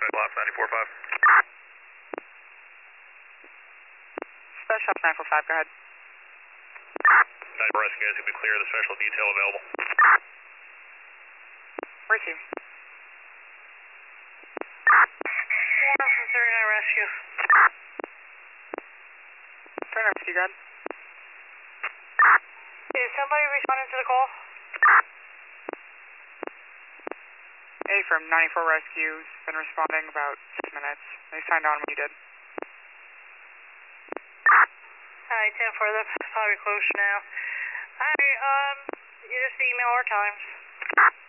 Special Ops 94.5. Special Ops 945, go ahead. 94 rescue guys, you'll be clear of the special detail available. Receive. 1 from 39 rescue. 39 rescue, go ahead. Is somebody responding to the call? A from 94 Rescue's been responding about 6 minutes. They signed on when you did. Alright, 10-4, that's probably close now. Alright, you just email our times.